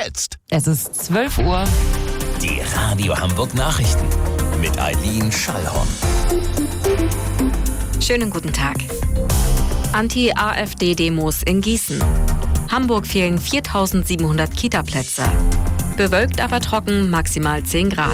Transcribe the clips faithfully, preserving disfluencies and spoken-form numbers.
jetzt. Es ist zwölf Uhr. Die Radio Hamburg Nachrichten mit Eileen Schallhorn. Schönen guten Tag. Anti-AfD-Demos in Gießen. Hamburg fehlen viertausendsiebenhundert Kita-Plätze. Bewölkt, aber trocken, maximal zehn Grad.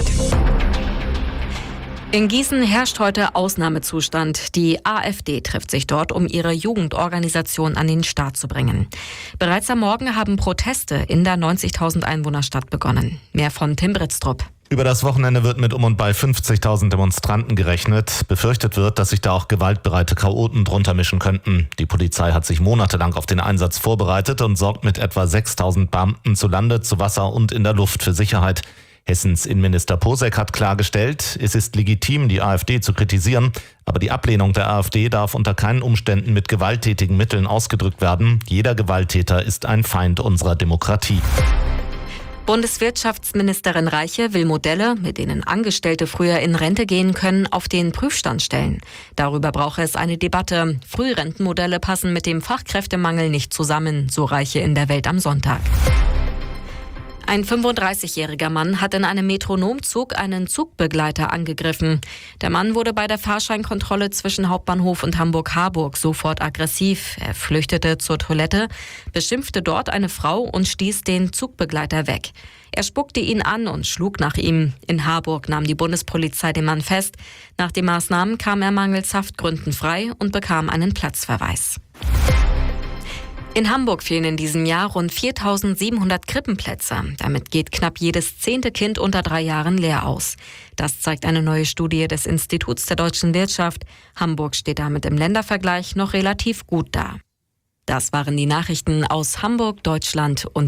In Gießen herrscht heute Ausnahmezustand. Die AfD trifft sich dort, um ihre Jugendorganisation an den Start zu bringen. Bereits am Morgen haben Proteste in der neunzigtausend Einwohnerstadt begonnen. Mehr von Tim Britztrup. Über das Wochenende wird mit um und bei fünfzigtausend Demonstranten gerechnet. Befürchtet wird, dass sich da auch gewaltbereite Chaoten drunter mischen könnten. Die Polizei hat sich monatelang auf den Einsatz vorbereitet und sorgt mit etwa sechstausend Beamten zu Lande, zu Wasser und in der Luft für Sicherheit. Hessens Innenminister Posek hat klargestellt, es ist legitim, die AfD zu kritisieren, aber die Ablehnung der AfD darf unter keinen Umständen mit gewalttätigen Mitteln ausgedrückt werden. Jeder Gewalttäter ist ein Feind unserer Demokratie. Bundeswirtschaftsministerin Reiche will Modelle, mit denen Angestellte früher in Rente gehen können, auf den Prüfstand stellen. Darüber brauche es eine Debatte. Frührentenmodelle passen mit dem Fachkräftemangel nicht zusammen, so Reiche in der Welt am Sonntag. Ein fünfunddreißigjähriger Mann hat in einem Metronomzug einen Zugbegleiter angegriffen. Der Mann wurde bei der Fahrscheinkontrolle zwischen Hauptbahnhof und Hamburg-Harburg sofort aggressiv. Er flüchtete zur Toilette, beschimpfte dort eine Frau und stieß den Zugbegleiter weg. Er spuckte ihn an und schlug nach ihm. In Harburg nahm die Bundespolizei den Mann fest. Nach den Maßnahmen kam er mangels Haftgründen frei und bekam einen Platzverweis. In Hamburg fehlen in diesem Jahr rund viertausendsiebenhundert Krippenplätze. Damit geht knapp jedes zehnte Kind unter drei Jahren leer aus. Das zeigt eine neue Studie des Instituts der deutschen Wirtschaft. Hamburg steht damit im Ländervergleich noch relativ gut da. Das waren die Nachrichten aus Hamburg, Deutschland und